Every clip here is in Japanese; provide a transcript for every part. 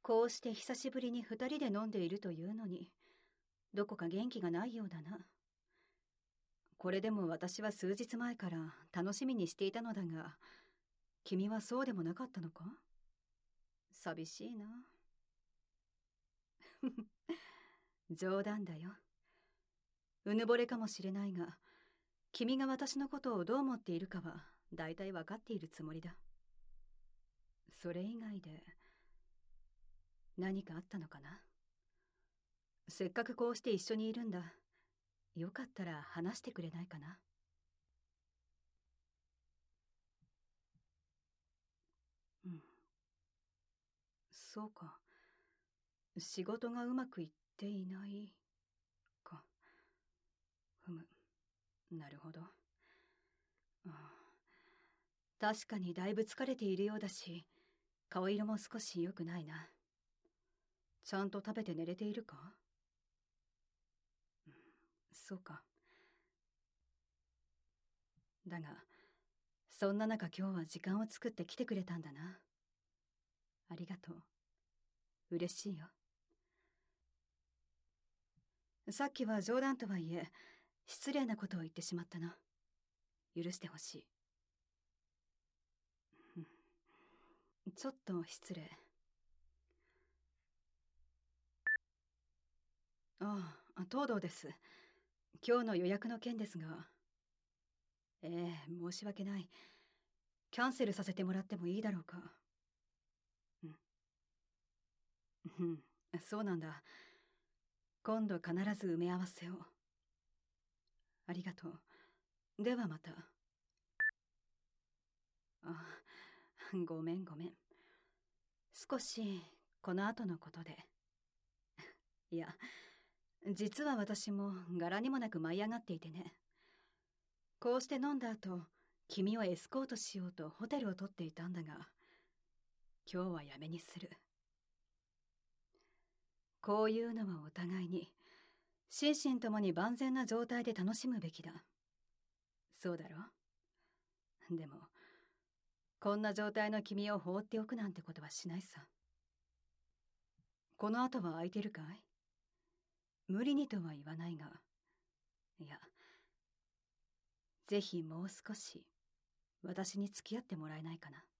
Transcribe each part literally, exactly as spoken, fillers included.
こうして久しぶりに二人で飲んでいるというのに、どこか元気がないようだな。これでも私は数日前から楽しみにしていたのだが、君はそうでもなかったのか？寂しいな。冗談だよ。うぬぼれかもしれないが、君が私のことをどう思っているかはだいたいわかっているつもりだ。それ以外で何かあったのかな？せっかくこうして一緒にいるんだ。よかったら話してくれないかな？うん。そうか。仕事がうまくいっていないか。ふむ。なるほど。ああ、確かにだいぶ疲れているようだし、顔色も少し良くないな。ちゃんと食べて寝れているか？うん、そうか。だが、そんな中今日は時間を作って来てくれたんだな。ありがとう。嬉しいよ。さっきは冗談とはいえ、失礼なことを言ってしまったな。許してほしい。ちょっと失礼。ああ、東堂です。今日の予約の件ですが。ええ、申し訳ない。キャンセルさせてもらってもいいだろうか。うん。うん、そうなんだ。今度必ず埋め合わせを。ありがとう。ではまた。あ、ごめんごめん。少し、この後のことで。いや、実は私も柄にもなく舞い上がっていてね。こうして飲んだ後、君をエスコートしようとホテルを取っていたんだが、今日はやめにする。こういうのはお互いに、心身ともに万全な状態で楽しむべきだ。そうだろ？でも、こんな状態の君を放っておくなんてことはしないさ。この後は空いてるかい？無理にとは言わないが、いや、ぜひもう少し、私に付き合ってもらえないかな。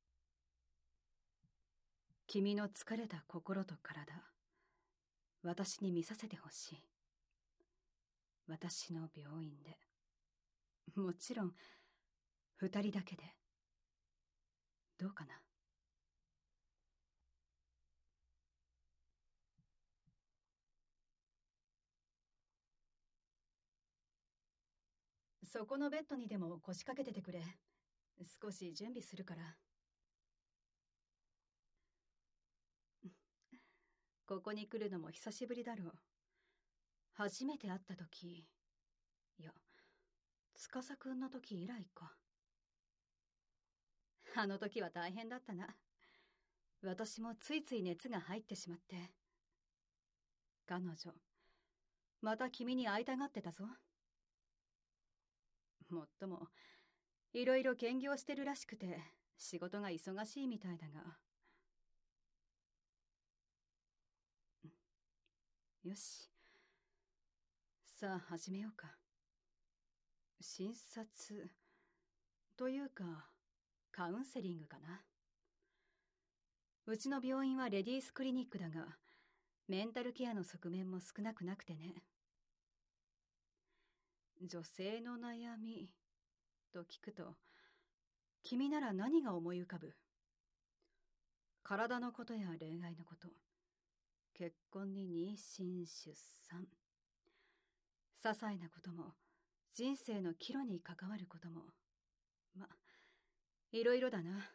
君の疲れた心と体、私に見させてほしい。私の病院で。もちろん、二人だけで。どうかな？そこのベッドにでも腰掛けててくれ。少し準備するから。ここに来るのも久しぶりだろう。初めて会った時、いや、司くんの時以来か。あの時は大変だったな。私もついつい熱が入ってしまって。彼女、また君に会いたがってたぞ。もっとも、いろいろ兼業してるらしくて、仕事が忙しいみたいだが。よし。さあ始めようか。診察というかカウンセリングかな。うちの病院はレディースクリニックだが、メンタルケアの側面も少なくなくてね。女性の悩みと聞くと、君なら何が思い浮かぶ？体のことや恋愛のこと、結婚に妊娠出産、些細なことも人生の岐路に関わることも、ま、いろいろだな。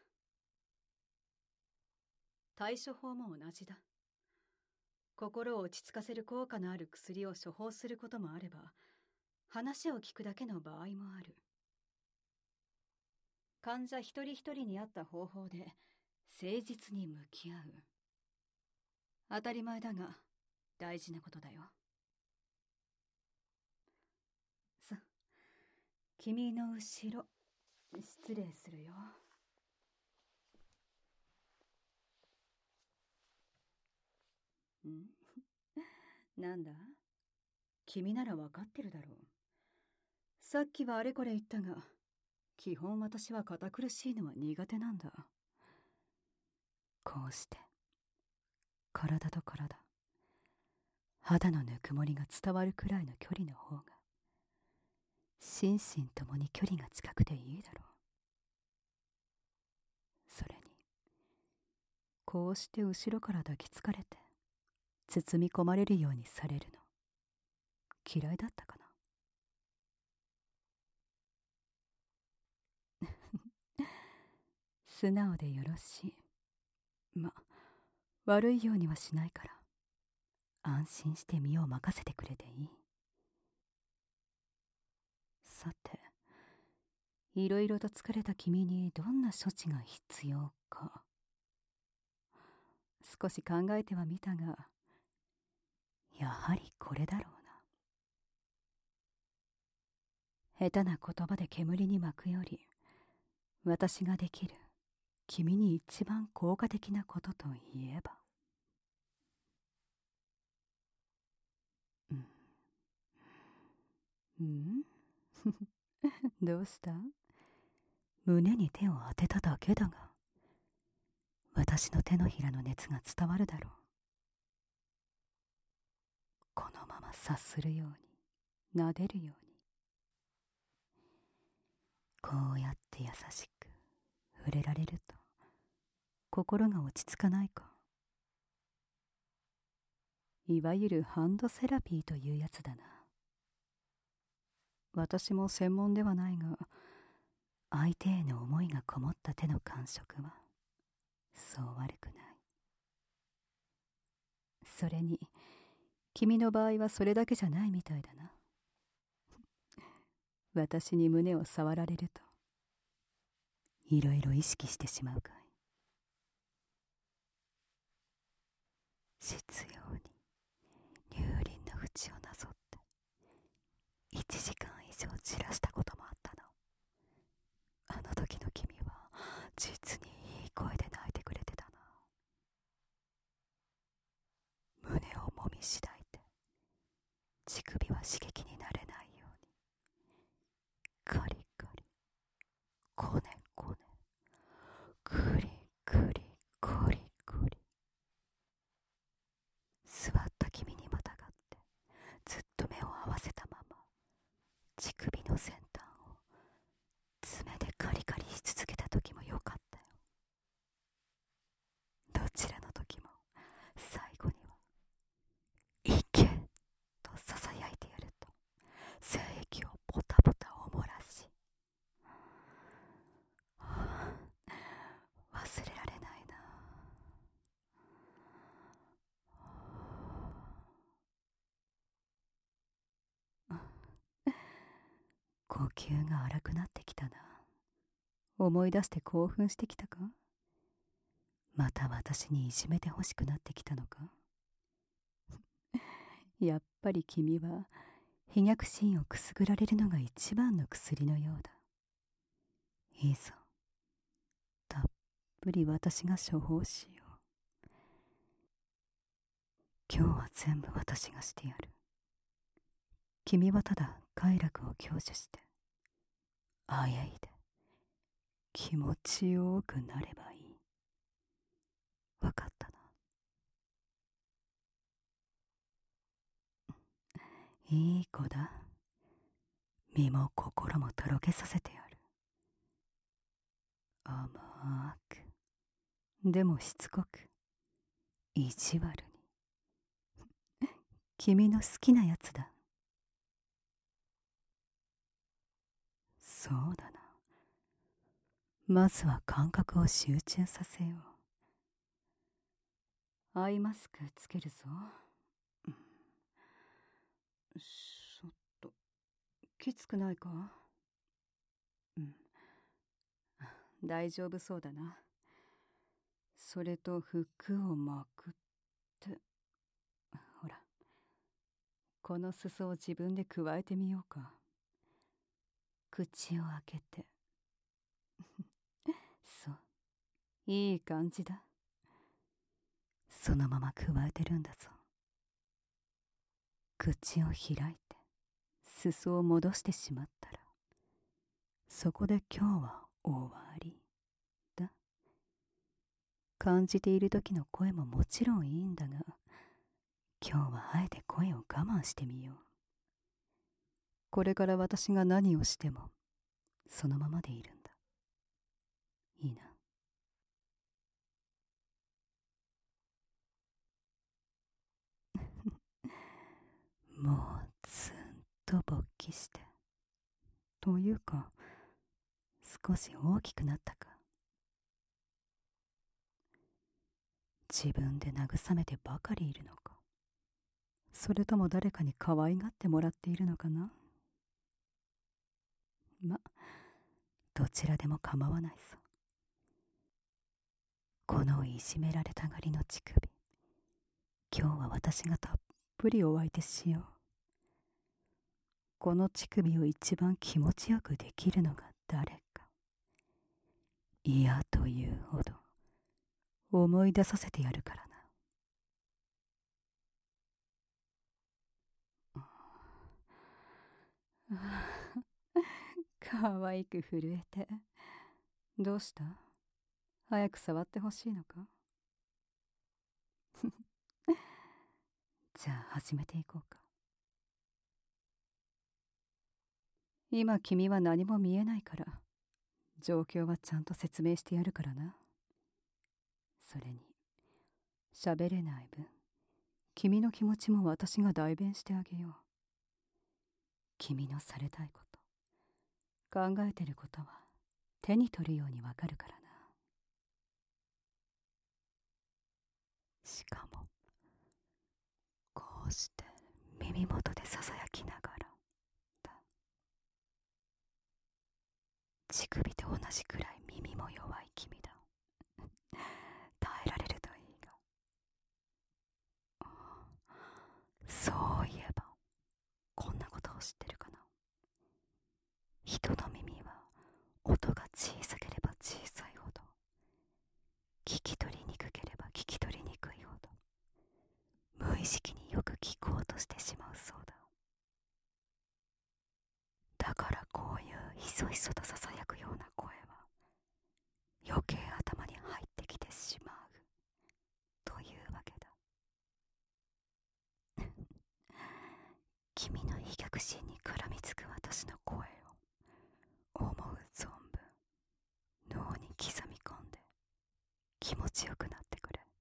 対処法も同じだ。心を落ち着かせる効果のある薬を処方することもあれば、話を聞くだけの場合もある。患者一人一人に合った方法で誠実に向き合う。当たり前だが大事なことだよ。さ、君の後ろ失礼するよ。 なんだ？君ならわかってるだろう。さっきはあれこれ言ったが、基本私は堅苦しいのは苦手なんだ。こうして体と体、肌のぬくもりが伝わるくらいの距離の方が心身ともに距離が近くていいだろう。それにこうして後ろから抱きつかれて包み込まれるようにされるの嫌いだったかな。素直でよろしい。ま、悪いようにはしないから安心して身を任せてくれていい。さて、いろいろと疲れた君にどんな処置が必要か少し考えてはみたが、やはりこれだろうな。下手な言葉で煙に巻くより、私ができる君に一番効果的なことといえば、うんうんどうした？胸に手を当てただけだが、私の手のひらの熱が伝わるだろう。このまま察するように、撫でるように、こうやって優しく触れられると心が落ち着かないか。いわゆるハンドセラピーというやつだな。私も専門ではないが、相手への思いがこもった手の感触はそう悪くない。それに君の場合はそれだけじゃないみたいだな。私に胸を触られるといろいろ意識してしまうかい？執拗に乳輪の縁をなぞっていちじかん以上散らしたこともあったの。あの時の君は実にいい声で泣いてくれてたな。胸をもみしだいて乳首は刺激になれないようにカリカリコネコネクリクリコリコリ。座った君にまたがってずっと目を合わせたまま乳首の先端を爪でカリカリし続けた時もよかったよ。どちらの時も最後には「いけ!」とささやいてやると精液をポタポタおもらし、はあ、忘れられないな。呼吸が荒くなってきたな。思い出して興奮してきたか？また私にいじめてほしくなってきたのか？やっぱり君は飛躍心をくすぐられるのが一番の薬のようだ。いいぞ、たっぷり私が処方しよう。今日は全部私がしてやる。君はただ快楽を享受してあやいで気持ちよくなればいい。わかったな。いい子だ。身も心もとろけさせてやる。甘く、でもしつこく、意地悪に。君の好きなやつだ。そうだな。まずは感覚を集中させよう。アイマスクつけるぞ。うん、ちょっときつくないか？うん、大丈夫そうだな。それと服をまくって、ほら、この裾を自分でくわえてみようか。口を開けて。そう、いい感じだ。そのままくわえてるんだぞ。 口を開いて裾を戻してしまったら、そこで今日は終わりだ。感じている時の声ももちろんいいんだが、今日はあえて声を我慢してみよう。これから私が何をしてもそのままでいるんだ。いいな。もうずんと勃起して、というか少し大きくなったか。自分で慰めてばかりいるのか、それとも誰かに可愛がってもらっているのかな。ま、どちらでも構わないさ。このいじめられたがりの乳首、今日は私がたっぷりお相手しよう。この乳首を一番気持ちよくできるのが誰か、嫌というほど思い出させてやるからな。かわいく震えて。どうした？早く触ってほしいのか？じゃあ始めていこうか。今君は何も見えないから、状況はちゃんと説明してやるからな。それに、喋れない分、君の気持ちも私が代弁してあげよう。君のされたいこと、考えてることは手に取るようにわかるからな。しかも、こうして耳元でささやきながらだ。乳首と同じくらい耳も弱い君だ。耐えられるといいが。そういえば、こんなことを知ってるかな。人の耳は音が小さければ小さいほど、聞き取りにくければ聞き取りにくいほど、無意識によく聞こうとしてしまうそうだ。だからこういうひそひそとささやくような声は余計頭に入ってきてしまうというわけだ。君の飛脚心に絡みつく私の声を思う存分脳に刻み込んで気持ちよくなってくれ。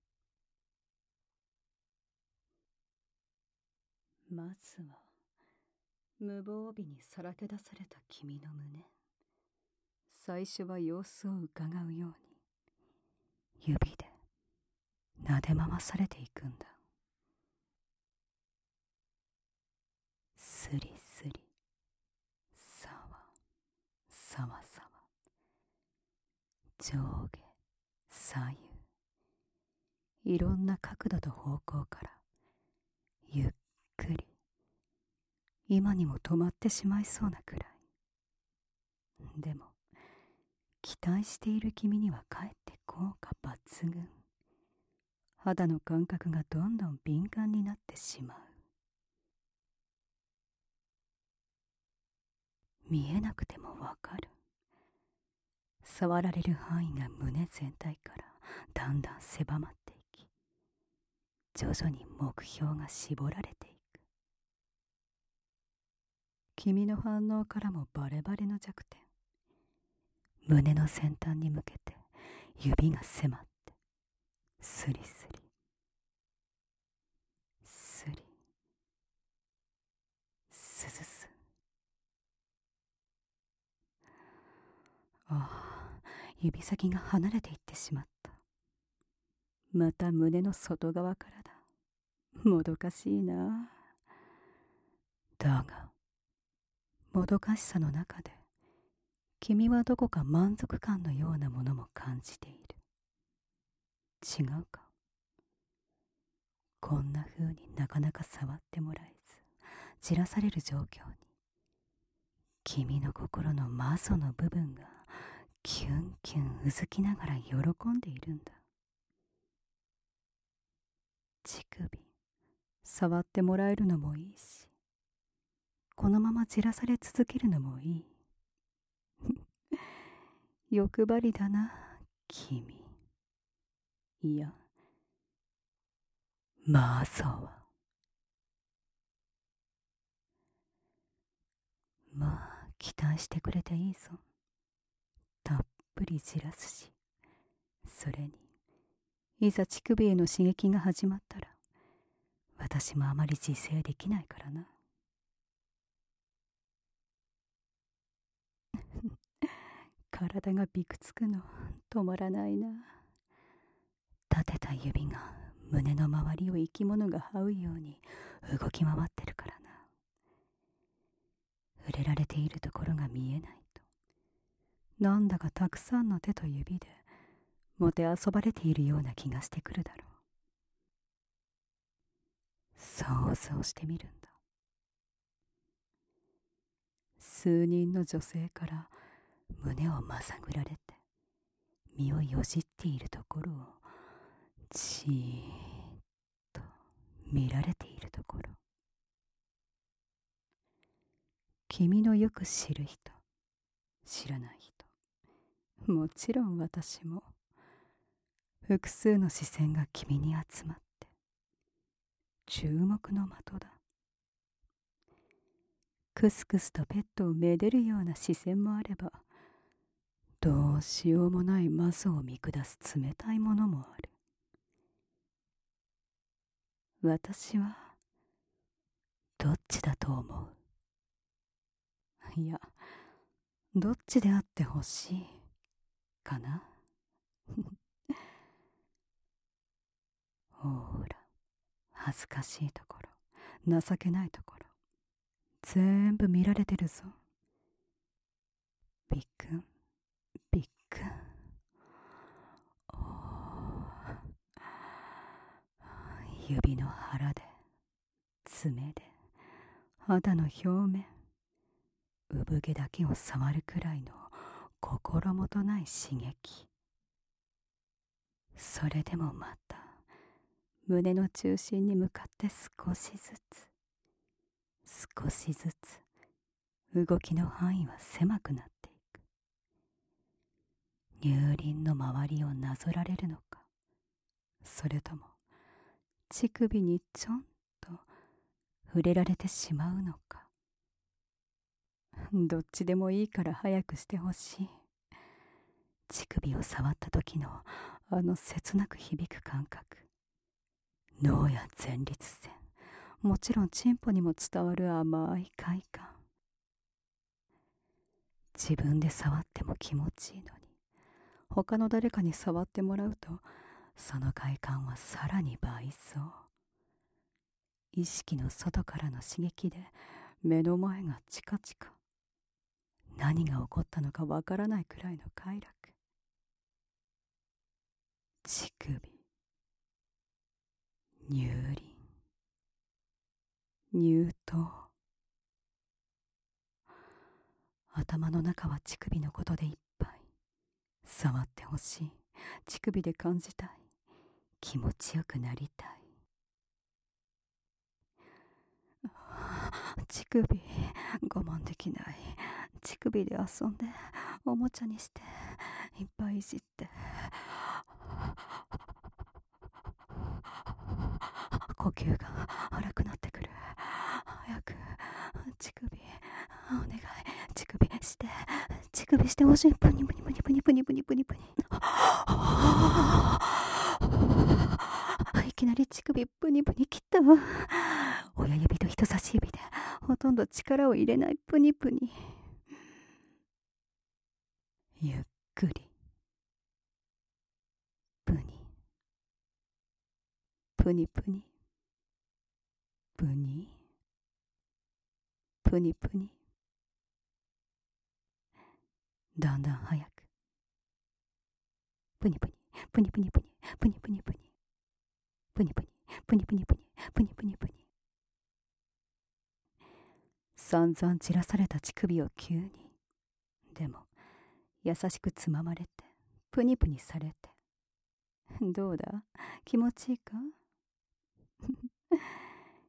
まずは無防備にさらけ出された君の胸、最初は様子をうかがうように指で撫で回されていくんだ。スリスリ、さわさわさわ、上下左右、いろんな角度と方向からゆっくり、今にも止まってしまいそうなくらい。でも期待している君にはかえって効果抜群。肌の感覚がどんどん敏感になってしまう。見えなくてもわかる。触られる範囲が胸全体からだんだん狭まっていき、徐々に目標が絞られていく。君の反応からもバレバレの弱点。胸の先端に向けて指が迫って、スリスリスリススス。ああ、指先が離れていってしまった。また胸の外側からだ。もどかしいな。だがもどかしさの中で君はどこか満足感のようなものも感じている。違うか。こんな風になかなか触ってもらえずじらされる状況に、君の心のマゾの部分がキュンキュンうずきながら喜んでいるんだ。乳首触ってもらえるのもいいし、このままじらされ続けるのもいい。欲張りだな、君。いや、まあそうは。まあ、期待してくれていいぞ。たっぷりじらすし、それに、いざ乳首への刺激が始まったら、私もあまり自制できないからな。体がびくつくの止まらないな。立てた指が胸の周りを生き物が這うように動き回ってるからな。触れられているところが見えないと、なんだかたくさんの手と指でもてあそばれているような気がしてくるだろう。想像してみるんだ。数人の女性から胸をまさぐられて身をよじっているところをじーっと見られているところ。君のよく知る人、知らない人、もちろん私も、複数の視線が君に集まって注目の的だ。クスクスとペットをめでるような視線もあれば、どうしようもないマゾを見下す冷たいものもある。私はどっちだと思う？いや、どっちであってほしいかな。ほら、恥ずかしいところ、情けないところ、全部見られてるぞ。びっくん、びっくん。お指の腹で、爪で、肌の表面、産毛だけを触るくらいの心もとない刺激。それでもまた胸の中心に向かって少しずつ少しずつ動きの範囲は狭くなっていく。乳輪の周りをなぞられるのか、それとも乳首にちょんと触れられてしまうのか。どっちでもいいから早くしてほしい。乳首を触った時のあの切なく響く感覚、脳や前立腺、もちろんチンポにも伝わる甘い快感。自分で触っても気持ちいいのに、他の誰かに触ってもらうとその快感はさらに倍増。意識の外からの刺激で目の前がチカチカ、何が起こったのかわからないくらいの快楽。乳首、乳輪、乳頭。頭の中は乳首のことでいっぱい。触ってほしい。乳首で感じたい。気持ちよくなりたい。乳首、我慢できない。乳首で遊んで、おもちゃにして、いっぱいいじって。呼吸が荒くなってくる。早く、乳首、お願い。乳首して、乳首してほしい。プニプニプニプニプニプニプニプニ。いきなり乳首プニプニ切ったわ。親指と人差し指でほとんど力を入れないプニプニ。ゆっくりプニプニプニプニプニプニ。だんだん早くプニプニプニプニプニプニプニプニプニプニプニプニプニプニプニプニ。散々散らされた乳首を急に、でも優しくつままれてプニプニされて、どうだ、気持ちいいか？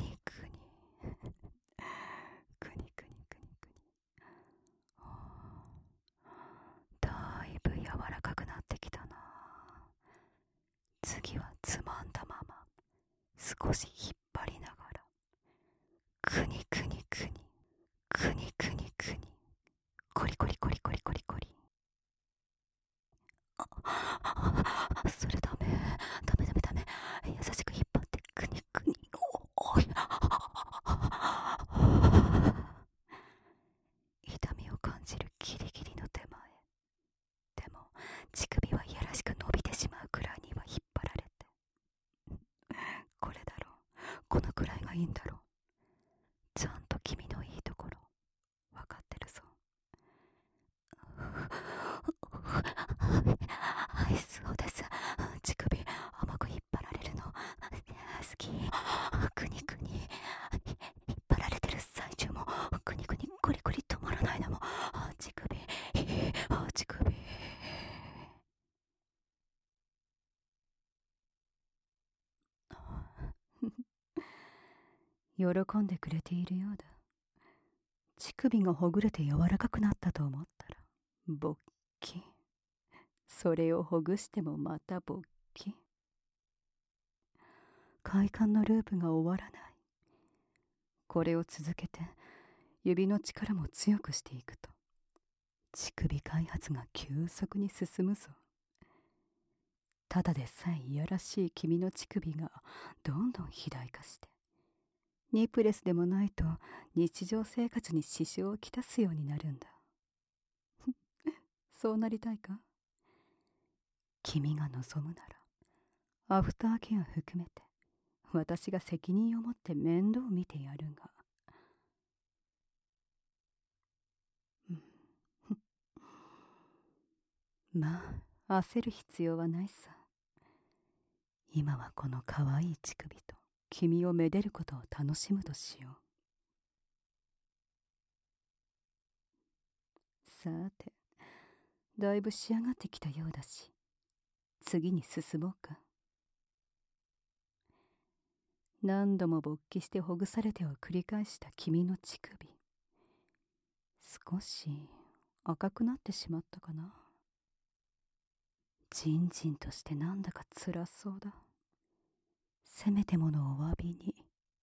にくにくにくにくにくに。だいぶ柔らかくなってきたな。次はつまんだまま少し引っ張りながら、くにくにくにくにくにくに、コリコリコリコリコリコリ。あ、それダメダメダメダメ。優しく引っ張って、くにくに。おおい痛みを感じるギリギリの手前でも、乳首はいやらしく伸びてしまうくらいには引っ張られて、これだろう、このくらいがいいんだろう。ちゃんと君のいいところ分かってるぞ。はい、そうです。乳首甘く引っ張られるの好き。くにくに引っ張られてる最中もくにくにゴリゴリ止まらないのも乳首乳首。喜んでくれているようだ。乳首がほぐれて柔らかくなったと思ったら勃起。それをほぐしてもまた勃起。快感のループが終わらない。これを続けて指の力も強くしていくと、乳首開発が急速に進むぞ。ただでさえいやらしい君の乳首がどんどん肥大化して、ニプレスでもないと日常生活に支障をきたすようになるんだ。そうなりたいか？君が望むならアフターケア含めて私が責任を持って面倒を見てやるが。まあ焦る必要はないさ。今はこのかわいい乳首と君をめでることを楽しむとしよう。さて、だいぶ仕上がってきたようだし、次に進もうか。何度も勃起してほぐされてを繰り返した君の乳首、少し赤くなってしまったかな。じんじんとしてなんだか辛そうだ。せめてものお詫びに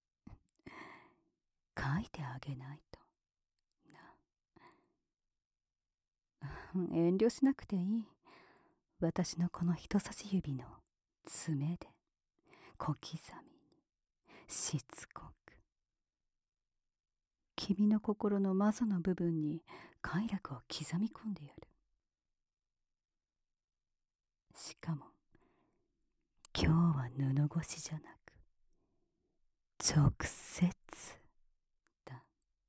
書いてあげないとな。遠慮しなくていい。私のこの人差し指の爪で小刻みにしつこく君の心のマゾの部分に快楽を刻み込んでやる。しかも今日は布越しじゃなく直接だ。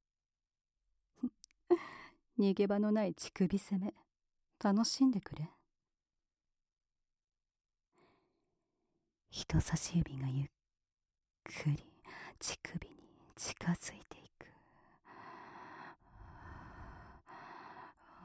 逃げ場のない乳首攻め、楽しんでくれ。人差し指がゆっくり乳首に近づいていく。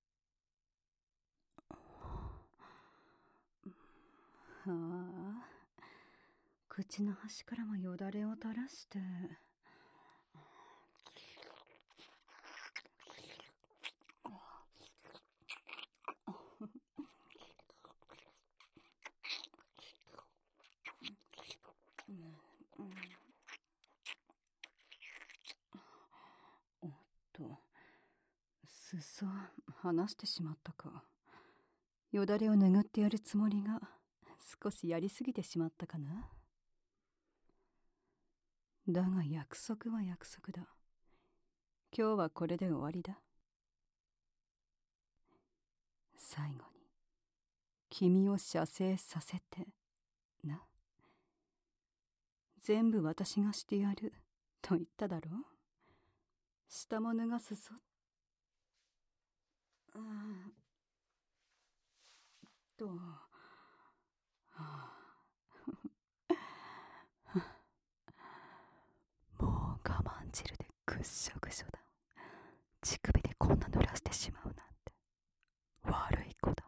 ああ、口の端からもよだれを垂らして。おっと、裾離してしまったか。よだれを拭ってやるつもりが少しやりすぎてしまったかな。 だが約束は約束だ。今日はこれで終わりだ。最後に君を射精させてな。全部私がしてやると言っただろう。下も脱がすぞ。ああと、はあ、もう我慢汁でぐっしょぐしょだ。乳首でこんな濡らしてしまうなんて悪い子だ。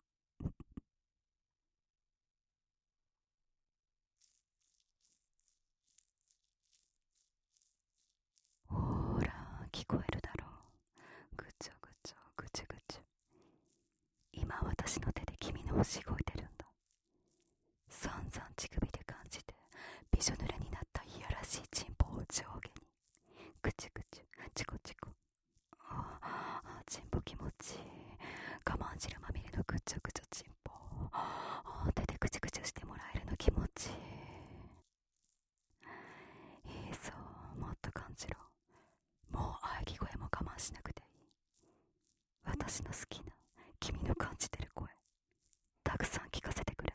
ほら聞こえるだろう。ぐちょぐちょぐちゅぐちゅ。今私の手で君のをしごいてるんだ。散々乳首で感じてびしょ濡れになったいやらしいチンポを上下にぐちゅぐちゅチコチコ。ああチンポ気持ちいい。我慢汁まみれのぐちょぐちょチンポ。あ手でぐちゅぐちゅしてもらえるの気持ちいい。いいぞ、もっと感じろ。もう喘ぎ声も我慢しなくていい。私の好きな君の感じてる声たくさん聞かせてくれ。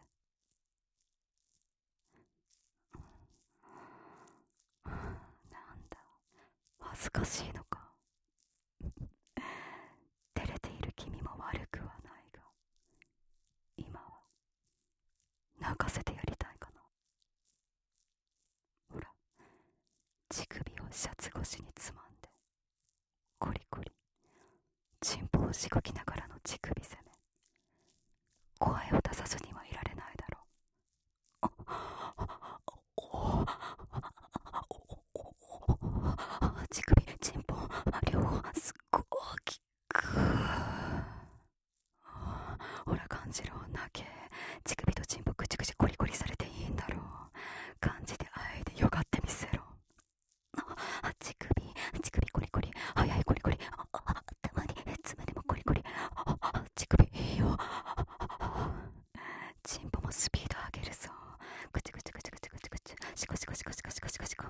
なんだ、恥ずかしいのか。照れている君も悪くはないが、今は泣かせてやりたいかな。ほら、乳首をシャツ越しにつまんでコリコリチンポをしごきながらの乳首攻め。声を出さずにはいられないだろう。乳首チンポ両方すっごく大きく。ほら感じろ、泣け。乳首とチンポぐちぐちコリコリされていいんだろう。感じてあえてよがってみせろ。あ乳首乳首コリコリ早いコリコリ。あたまに爪でもコリコリ。あ乳首いいよ。チンポもスピード上げるぞ。ぐちぐちぐちぐちぐちぐちシコシコシコシコシコシコシコ。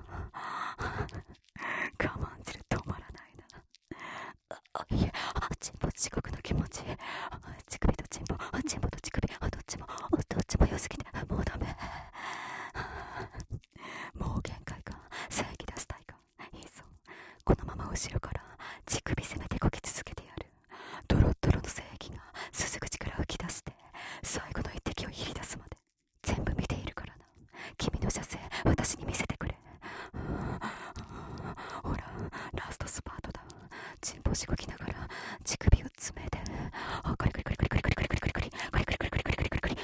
我慢汁止まらないな。あいえ、チンポ地獄の気持ちいい。乳首とチンポチンポと乳首どっちもどっちも良すぎてもうダメ。もう限界か。正義出したいか。いいぞ、このまま後ろから乳首攻めてこき続けてやる。ドロッドロの正義が鈴口から吹き出して最後の一滴を切り出すまで全部見ているからな。君の射精私に見せてくれ。ほらラストスパートだ。チンポしごきながら乳首を詰めてカリカリカリカリカリカリカリカリカリカリカリカリカリカリカリカリカリカリ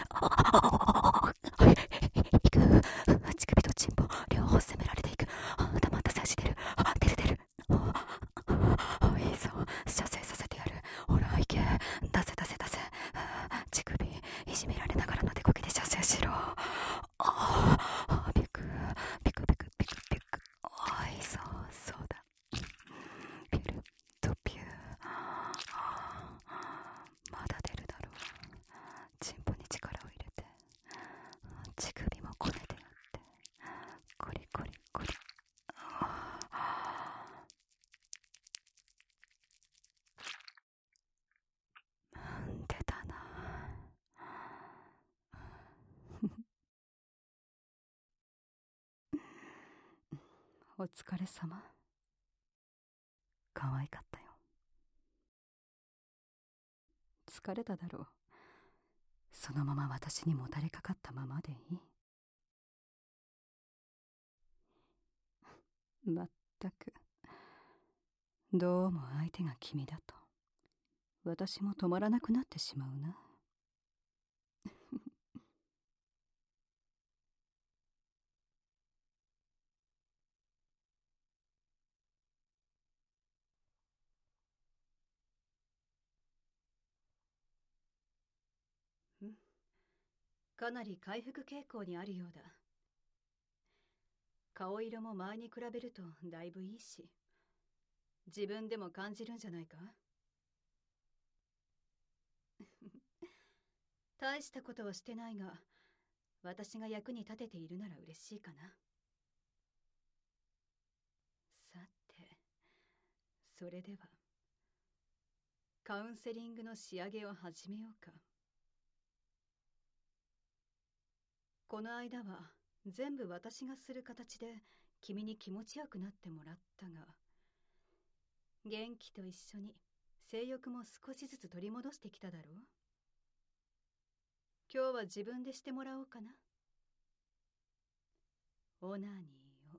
いく。乳首とチンポ両方攻められていく。たまった精子出る。出る出る。いいぞ、射精させてやる。ほらいけ、出せ出せ出せ。乳首いじめられながらの手こきで射精しろ。あビクビクビクビクビク。あいいぞ、そうだ。ピュルとピュー。まだ出るだろう。チンポに力を入れて乳首もこねてやってコリコリコリ。出たな。お疲れ様。可愛かったよ。疲れただろう。そのまま私にもたれかかったままでいい。まったく、どうも相手が君だと私も止まらなくなってしまうな。かなり回復傾向にあるようだ。顔色も前に比べるとだいぶいいし、自分でも感じるんじゃないか。大したことはしてないが、私が役に立てているなら嬉しいかな。 それではカウンセリングの仕上げを始めようか。この間は全部私がする形で君に気持ちよくなってもらったが、元気と一緒に性欲も少しずつ取り戻してきただろう。今日は自分でしてもらおうかな。オナニーを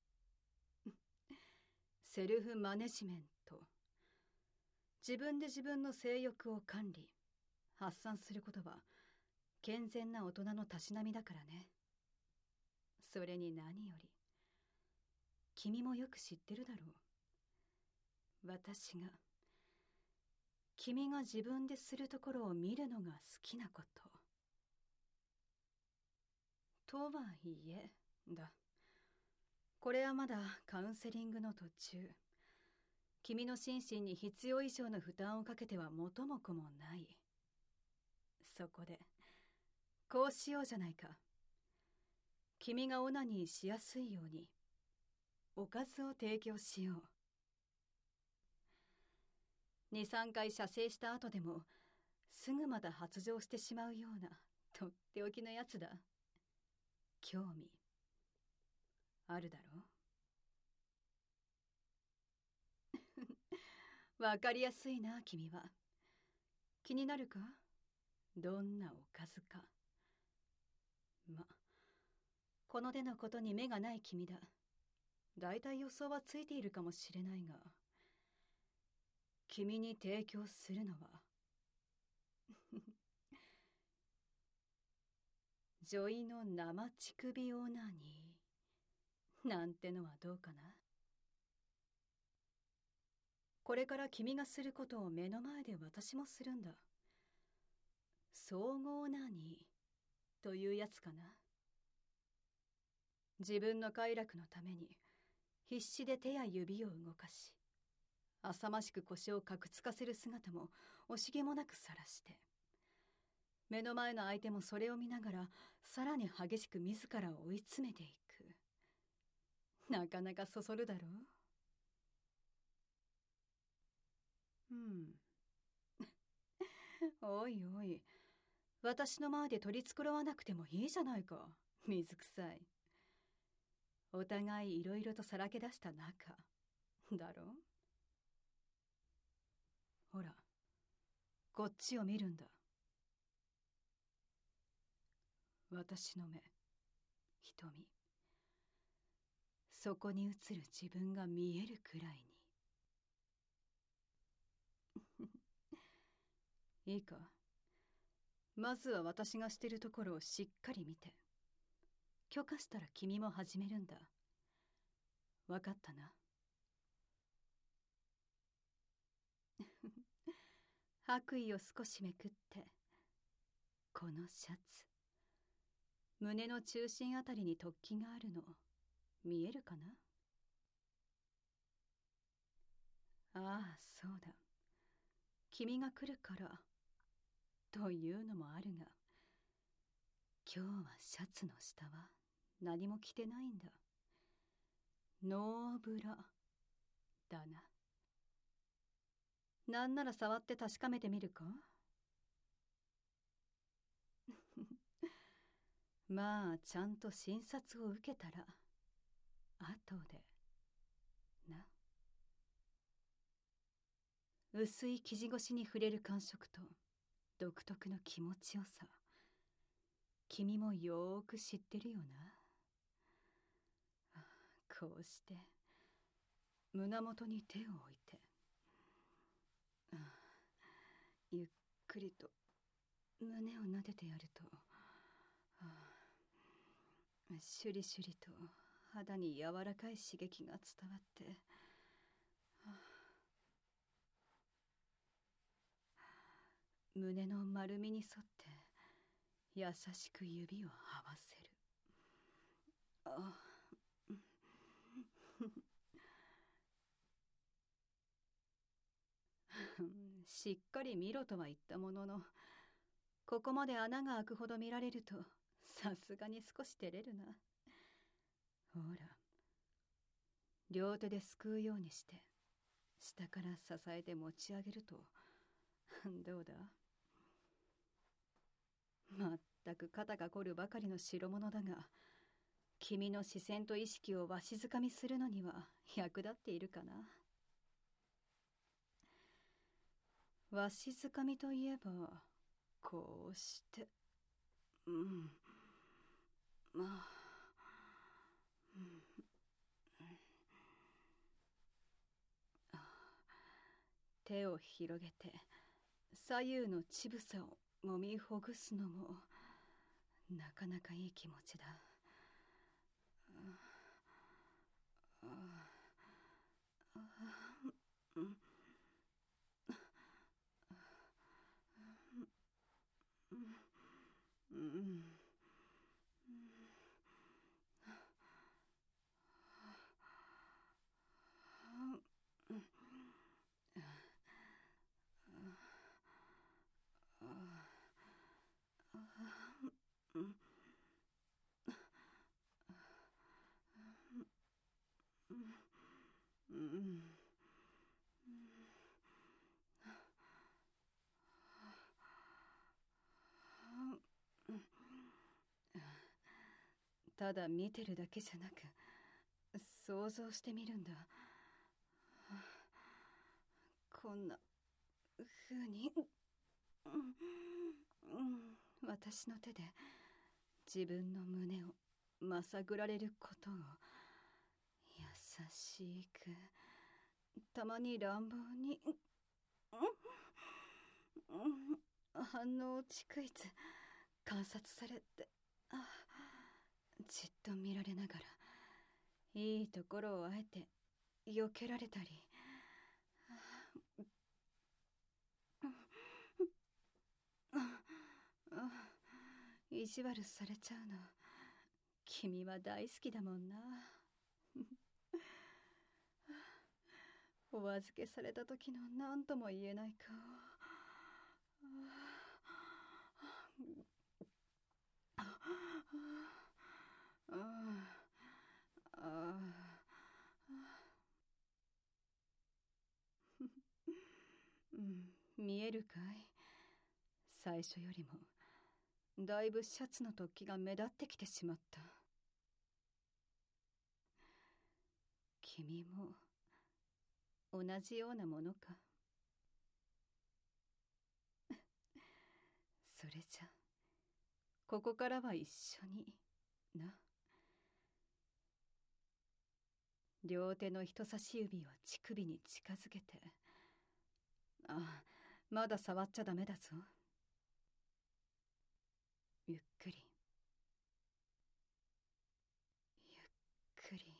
セルフマネジメント。自分で自分の性欲を管理発散することは健全な大人のたしなみだからね。それに何より君もよく知ってるだろう。私が君が自分でするところを見るのが好きなこと。とはいえだ、これはまだカウンセリングの途中。君の心身に必要以上の負担をかけては元も子もない。そこでこうしようじゃないか。君がオナニーしやすいようにおかずを提供しよう。に、さんかい射精した後でもすぐまた発情してしまうようなとっておきのやつだ。興味あるだろう。わかりやすいな、君は。気になるか？どんなおかずか。ま、この手のことに目がない君だ。だいたい予想はついているかもしれないが、君に提供するのは女医の生乳首オナニーなんてのはどうかな。これから君がすることを目の前で私もするんだ。総合オナニーというやつかな。自分の快楽のために必死で手や指を動かし、浅ましく腰をかくつかせる姿も惜しげもなく晒して、目の前の相手もそれを見ながらさらに激しく自らを追い詰めていく。なかなかそそるだろう。うんおいおい、私の前で取り繕わなくてもいいじゃないか。水臭い。お互いいろいろとさらけ出した仲だろう。ほら、こっちを見るんだ。私の目、瞳、そこに映る自分が見えるくらいに。いいか、まずは私がしてるところをしっかり見て、許可したら君も始めるんだ。わかったな。白衣を少しめくって、このシャツ、胸の中心あたりに突起があるの見えるかな。ああ、そうだ。君が来るからというのもあるが、今日はシャツの下は何も着てないんだ。ノーブラだな。なんなら触って確かめてみるか。まあちゃんと診察を受けたら後でな。薄い生地越しに触れる感触と独特の気持ちよさ、君もよーく知ってるよな。こうして胸元に手を置いて、ゆっくりと胸を撫でてやると、シュリシュリと肌に柔らかい刺激が伝わって、胸の丸みに沿って優しく指を合わせる。あしっかり見ろとは言ったものの、ここまで穴が開くほど見られるとさすがに少し照れるな。ほら、両手ですくうようにして下から支えて持ち上げるとどうだ？まったく肩が凝るばかりの代物だが、君の視線と意識をわしづかみするのには役立っているかな。わしづかみといえばこうして、うん、まあ、うん、手を広げて左右の乳房を揉みほぐすのもなかなかいい気持ちだ。ただ見てるだけじゃなく想像してみるんだ。こんな風に、うん、私の手で自分の胸をまさぐられることを優しく、たまに乱暴に、反応を逐一観察されて、じっと見られながらいいところをあえて避けられたり、意地悪されちゃうの君は大好きだもんな。お預けされた時の何とも言えない顔、うん、見えるかい？最初よりもだいぶシャツの突起が目立ってきてしまった。君も同じようなものか？それじゃここからは一緒にな。両手の人差し指を乳首に近づけて。あ、まだ触っちゃダメだぞ。ゆっくりゆっくり。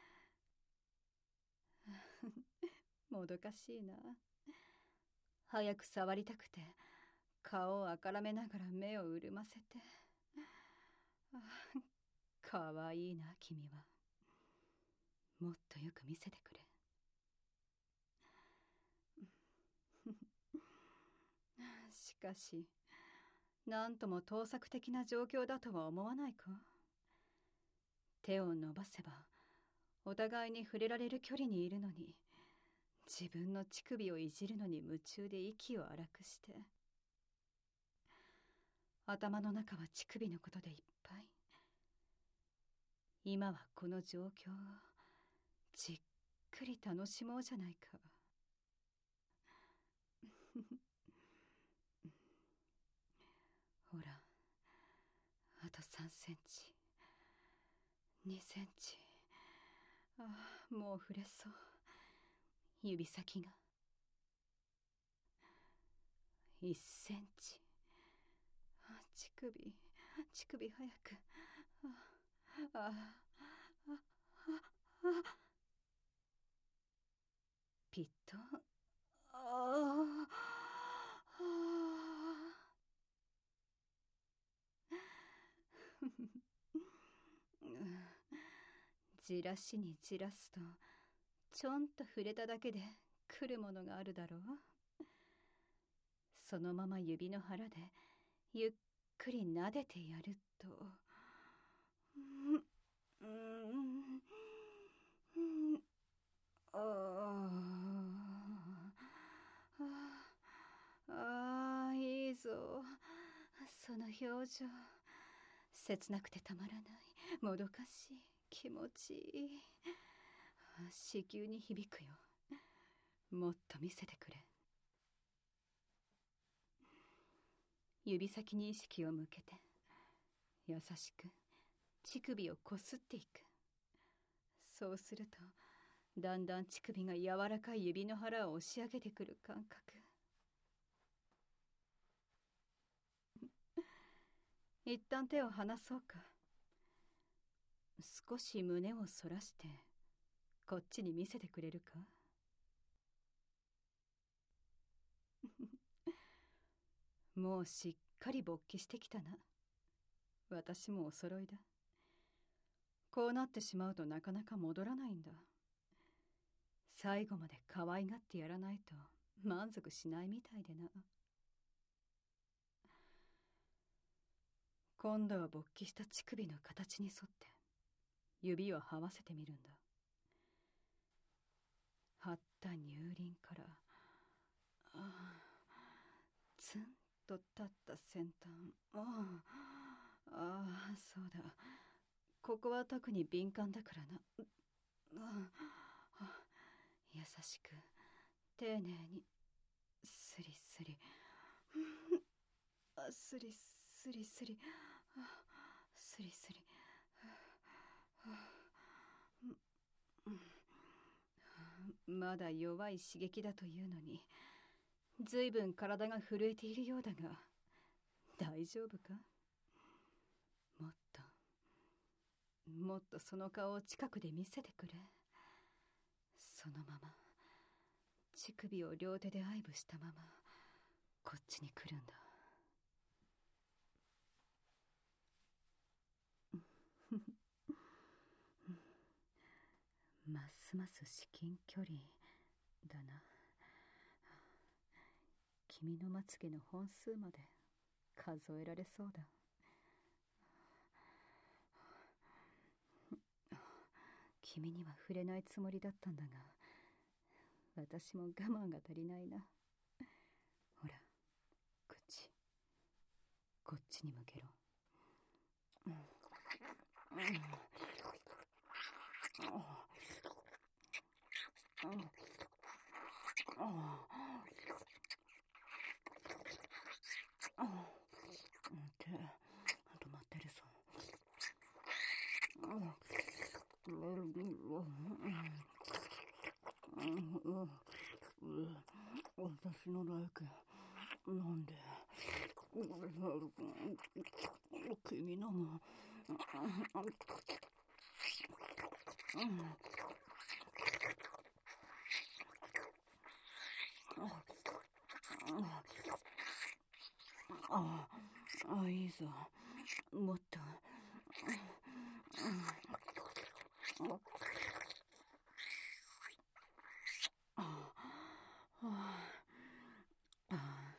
もどかしいな。早く触りたくて顔をあからめながら目を潤ませて。かわいいな君は。もっとよく見せてくれ。しかしなんとも盗作的な状況だとは思わないか？手を伸ばせばお互いに触れられる距離にいるのに、自分の乳首をいじるのに夢中で息を荒くして、頭の中は乳首のことでいっぱい。今はこの状況をじっくり楽しもうじゃないか。ほら、あとさんセンチ、にセンチ。ああ、もう触れそう。指先がいっセンチ。乳首、乳首早く。ああ、ああ、あ、ピッと。ああ、あじらしにじらすとちょんと触れただけで来るものがあるだろう。そのまま指の腹でゆっくり撫でてやると、うんうんうん、ああ。 ぞ。その表情、切なくてたまらない。もどかしい。気持ちいい。子宮に響くよ。もっと見せてくれ。指先に意識を向けて、優しく乳首をこすっていく。そうすると、だんだん乳首が柔らかい指の腹を押し上げてくる感覚。一旦手を離そうか。少し胸を反らして、こっちに見せてくれるか。もうしっかり勃起してきたな。私もお揃いだ。こうなってしまうとなかなか戻らないんだ。最後まで可愛がってやらないと満足しないみたいでな。今度は勃起した乳首の形に沿って指を這わせてみるんだ。張った乳輪から、ああ、ツンと立った先端。ああ、ああ、そうだ。ここは特に敏感だからな。ああ、優しく丁寧にスリスリ、あ、スリスリスリ、あ、スリスリ、まだ弱い刺激だというのに、ずいぶん体が震えているようだが、大丈夫か。もっともっとその顔を近くで見せてくれ。そのまま乳首を両手で愛撫したままこっちに来るんだ。ますます至近距離だな。君のまつげの本数まで数えられそうだ。君には触れないつもりだったんだが、私も我慢が足りないな。ほら、口、こっちに向けろ。うん、うん、うん、うん、手、止まってるぞ。私の唾液、なんで君のも。ああ、いいぞ。もっと。ああ、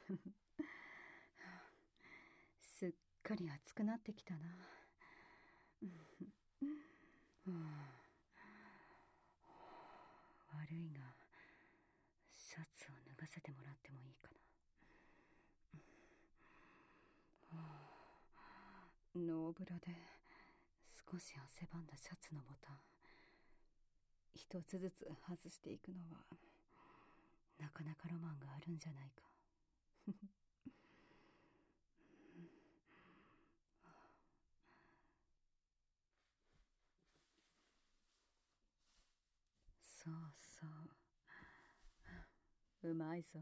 すっかり熱くなってきたな。悪いが、シャツを脱がせてもらってもいいかな。ノーブラで少し汗ばんだシャツのボタン一つずつ外していくのはなかなかロマンがあるんじゃないか。そうそう、うまいぞ。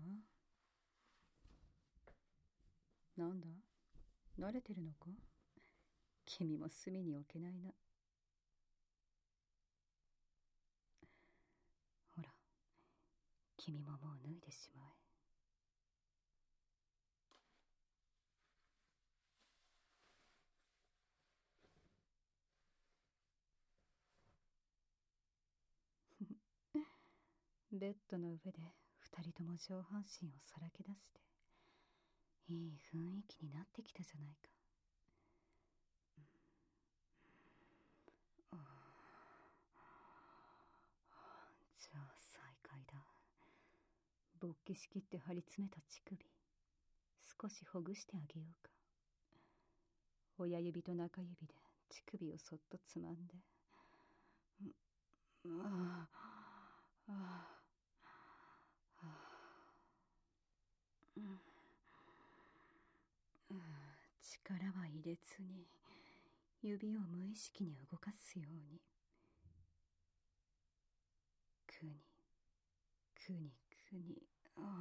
なんだ、慣れてるのか。君も隅に置けないな。ほら、君ももう脱いでしまえ。ベッドの上で二人とも上半身をさらけ出していい雰囲気になってきたじゃないか。じゃあ再開だ。勃起しきって張り詰めた乳首少しほぐしてあげようか。親指と中指で乳首をそっとつまんで、ああ、ああ、うん、力は入れずに指を無意識に動かすように、くにくにくに、あ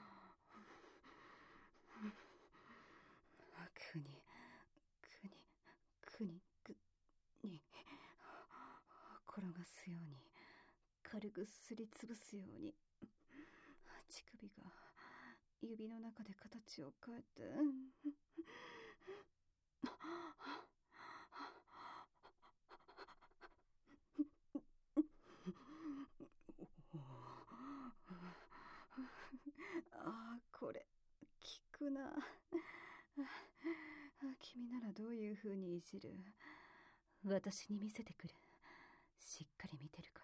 くにくにくにくに、転がすように軽くすりつぶすように、乳首が指の中で形を変えて、ああ、これ効くな。君ならどういう風にいじる？私に見せてくれ。しっかり見てるから。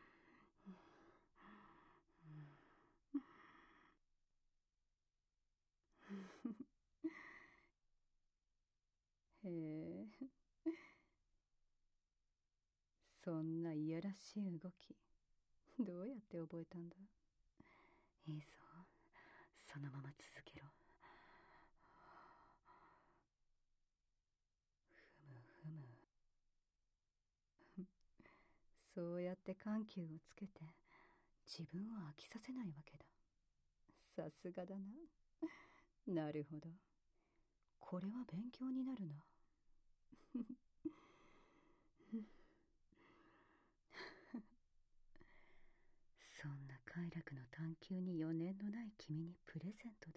へえ、そんないやらしい動き、どうやって覚えたんだ？いいぞ、そのまま続けろ。ふむふむ。そうやって緩急をつけて自分を飽きさせないわけだ。さすがだな。なるほど、これは勉強になるな。そんな快楽の探求に余念のない君にプレゼントだ。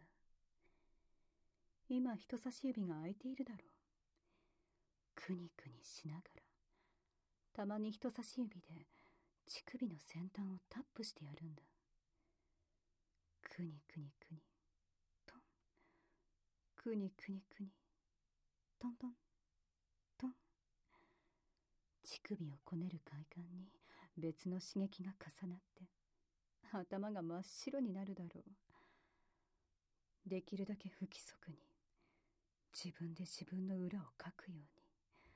今人差し指が空いているだろう。くにくにしながら、たまに人差し指で乳首の先端をタップしてやるんだ。くにくにくに、トン。くにくにくに、トントン、トン。乳首をこねる快感に別の刺激が重なって、頭が真っ白になるだろう。できるだけ不規則に、自分で自分の裏をかくように。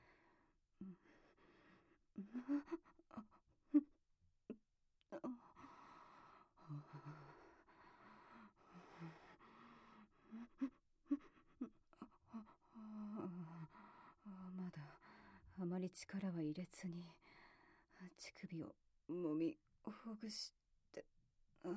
まだあまり力は入れずに乳首をもみほぐして、ああ、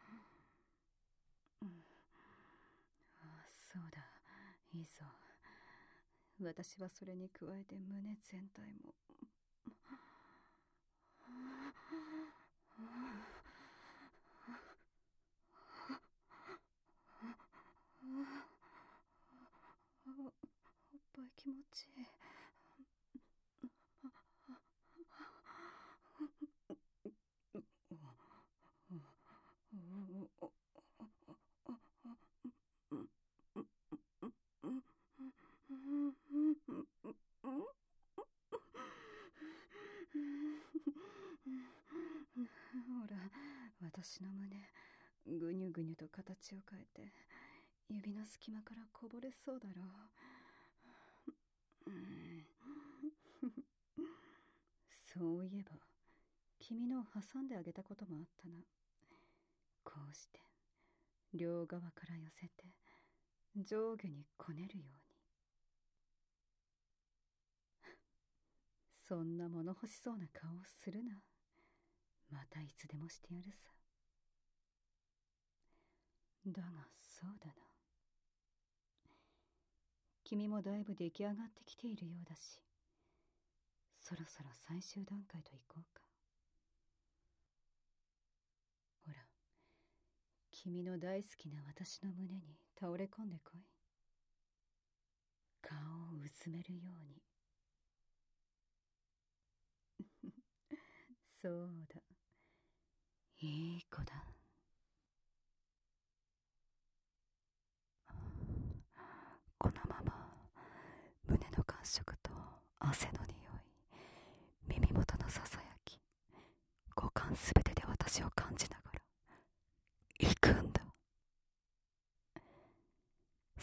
うん、あ、そうだ、いいぞ。私はそれに加えて胸全体も。おっぱい気持ちいい。ほら、私の胸ぐにゅぐにゅと形を変えて指の隙間からこぼれそうだろう。うん、そういえば君のを挟んであげたこともあったな。こうして両側から寄せて上下にこねるように。そんな物欲しそうな顔をするな。またいつでもしてやるさ。だがそうだな、君もだいぶ出来上がってきているようだし、そろそろ最終段階といこうか。ほら、君の大好きな私の胸に倒れ込んでこい。顔をうずめるように。そうだ、いい子だ。このまま胸の感触と汗の匂い、耳元のささやき、五感すべてで私を感じながら行くんだ。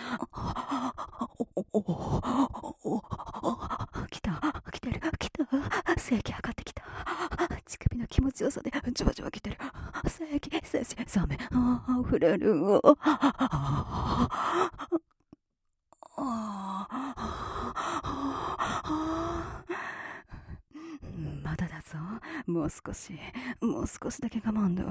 来た来てる来た正気上がってきた。乳首の気持ちよさでじわじわ来てる。正気正気サメあふれる。まだだぞ。もう少しもう少しだけ我慢だ。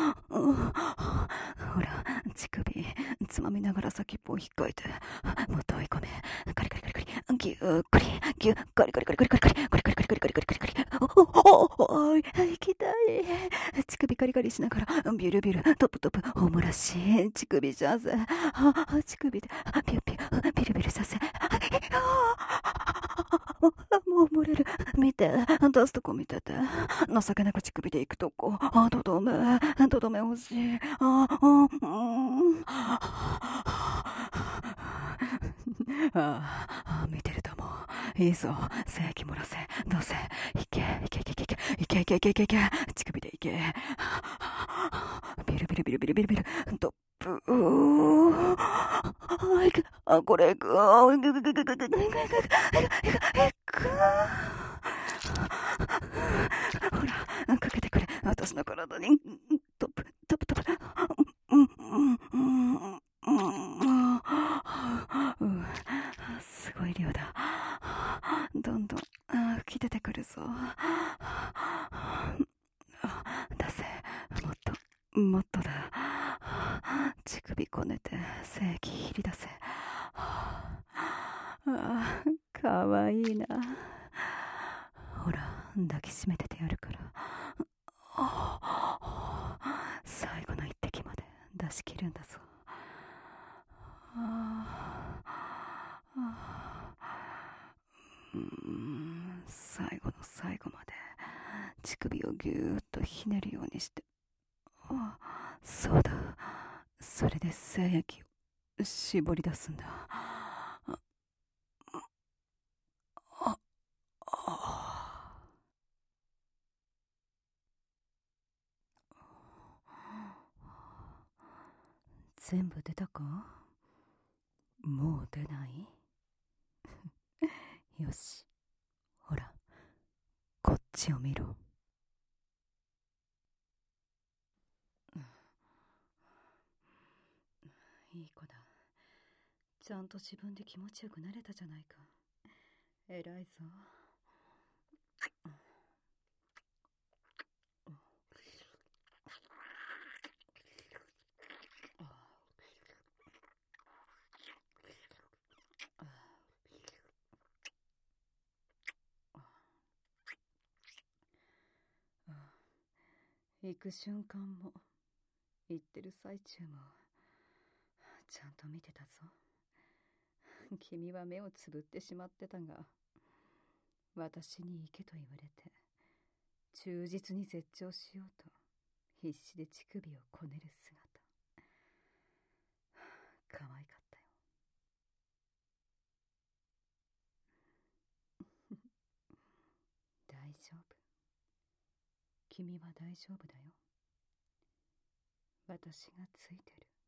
ほら乳首つまみながら先っぽを引っかいてもっと追い込め。カリカリカリカリギューカリギューカリカリカリカリカリカリカリカリカリカリカリカリカリカリカリカリおい行きたい。乳首カリカリしながらビュルビュルトップトップおもらしい乳首じゃぜ。乳首でピュピュビルビルさせもう漏れる。見て出すとこ見てて。情けなく乳首で行くとこ。あとどめとどめ欲しい。ああうんああ見てるともいいぞ。正気漏らせどうせいけいけいけいけいけいけいけいけいけいけ乳首でいけ。ビルビルビルビルビルビルトップうあこれいくいくいくいくいくいくいくいくいくいくほら私の体にトップトップトップ、うんうんうんうん、すごい量だ。どんどん吹き出てくるぞ。出せ、もっともっとだ。乳首こねて精液ひり出せ。ああ、かわいいな。ほら、抱きしめててやるから。最後の一滴まで出し切るんだぞ。ああ、うーん、最後の最後まで乳首をぎゅーっとひねるようにして。あ、そうだ、それで精液を絞り出すんだ。あああ、全部出たか？もう出ない？よし、ほら、こっちを見ろ。いい子だ。ちゃんと自分で気持ちよくなれたじゃないか。偉いぞ。行く瞬間も行ってる最中もちゃんと見てたぞ。君は目をつぶってしまってたが、私に行けと言われて忠実に絶頂しようと必死で乳首をこねる姿、可愛かったよ。大丈夫、君は大丈夫だよ。私がついてる。